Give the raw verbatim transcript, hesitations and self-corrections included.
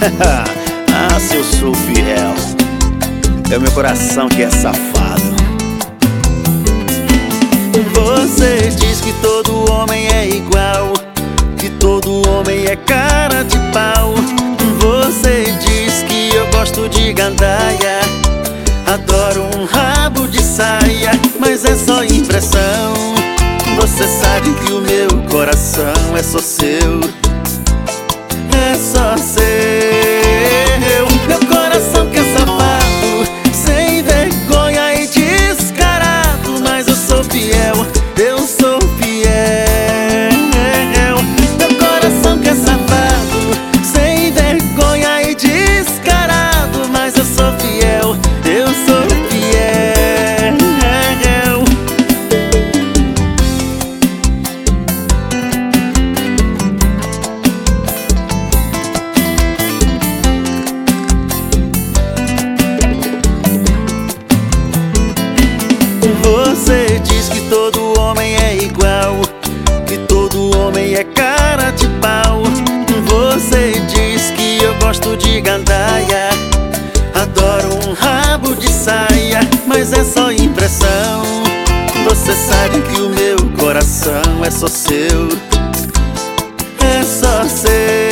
Ah, se eu sou fiel, é o meu coração que é safado. Você diz que todo homem é igual, que todo homem é cara de pau. Você diz que eu gosto de gandaia, adoro um rabo de saia, mas é só impressão. Você sabe que o meu coração é só seu, é só seu. Meu coração que é safado, sem vergonha e descarado, mas eu sou fiel, eu sou fiel. Meu coração que é safado, sem vergonha e descarado, mas eu sou fiel, eu sou fiel. Você diz que todo homem é igual, que todo homem é cara de pau. Você diz que eu gosto de gandaia, adoro um rabo de saia, mas é só impressão. Você sabe que o meu coração é só seu, é só seu.